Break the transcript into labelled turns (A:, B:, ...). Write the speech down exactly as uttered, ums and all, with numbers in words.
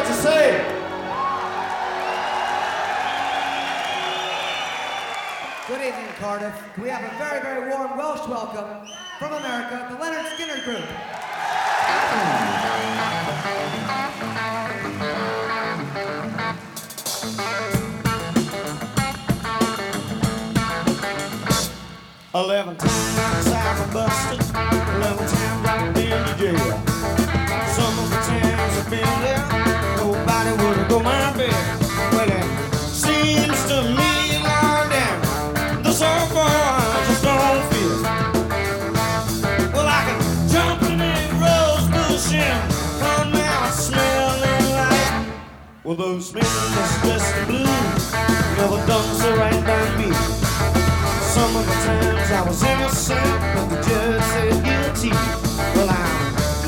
A: got to say.
B: Good evening, Cardiff. We have a very, very warm Welsh welcome from America, the Leonard Skinner Group.
A: Eleven times I was busted, eleven times I've been to jail. Some of the times I've been there, nobody would go my bail. Well, it seems to me, Lord damn, the so-called just don't feel. Well, I can jump in that rose bush and come out smelling like, well, those smells just the blues never done so right by me. Some of the times I was innocent, but the judge said guilty. Well, I